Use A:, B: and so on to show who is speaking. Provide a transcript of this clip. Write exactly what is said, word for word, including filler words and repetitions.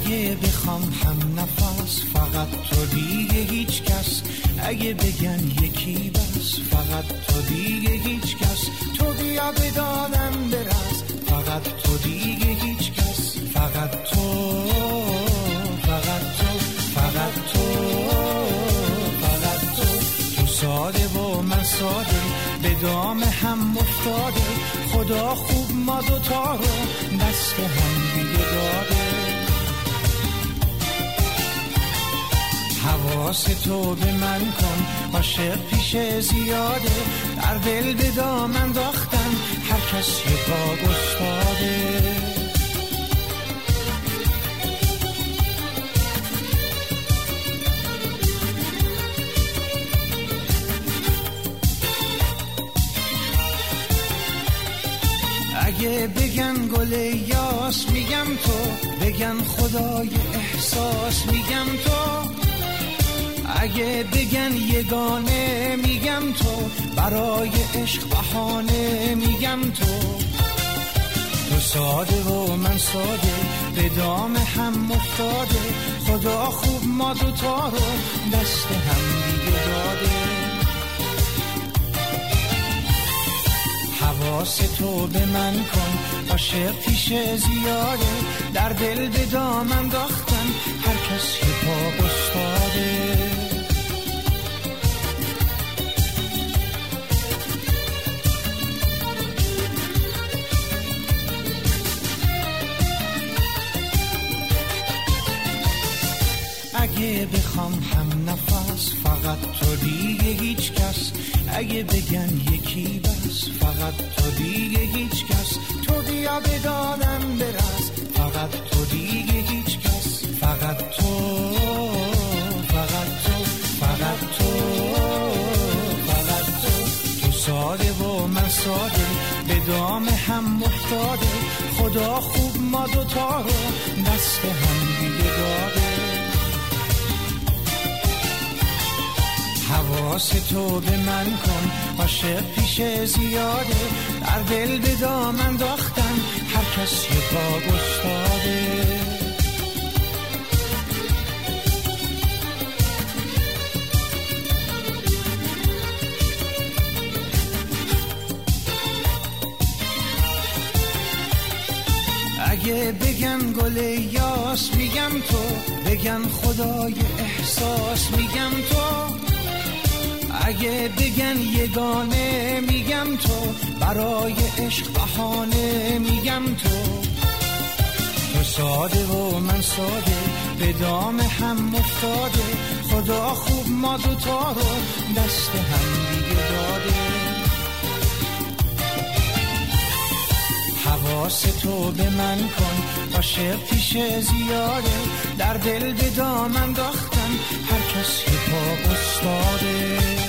A: اگه بخوام هم نفس فقط تو دیگه هیچ کس، اگه بگن یکی بس فقط تو دیگه هیچ کس، تو بیا به دادم برس فقط تو دیگه هیچ کس، فقط تو فقط تو فقط تو فقط تو، تو ساده و من ساده به دام هم افتاده، خدا خوب ما دوتا رو دست هم دیگه داده. حواس تو به من کن عاشق پیش زیاده، در دل به دام انداختن هر کس یه پا گشتاده. اگه بگن گل یاس میگم تو، بگن خدای احساس میگم تو، اگه بگن یگانه میگم تو، برای عشق بهانه میگم تو، تو ساده و من ساده به دام هم افتاده، خدا خوب ما دوتا رو دست هم دیگه داده. حواس تو به من کن عاشق پیش زیاده، در دل به دام انداختن هر کس یه پا گشتاده. اگه بخوام هم نفس فقط تو دیگه هیچ کس، اگه بگن یکی بس فقط تو دیگه هیچ کس، تو بیا به دادم برس فقط تو دیگه هیچ کس، فقط تو فقط تو فقط تو فقط تو، تو ساده و من ساده به دام هم افتاده، خدا خوب ما دوتا رو دست هم دیگه داده. حواس تو به من کن عاشق پیش زیاده، در دل به دام انداختن هر کس یه پا گشتاده. اگه بگن گل یاس میگم تو، بگن خدای احساس میگم تو، اگه بگن یگانه میگم تو، برای عشق بهانه میگم تو، تو ساده و من ساده به دام هم افتاده، خدا خوب ما دوتا رو دست هم دیگه داده. حواس تو به من کن عاشق پیش زیاده، در دل به دام انداختن هر کس یه پا گشتاده.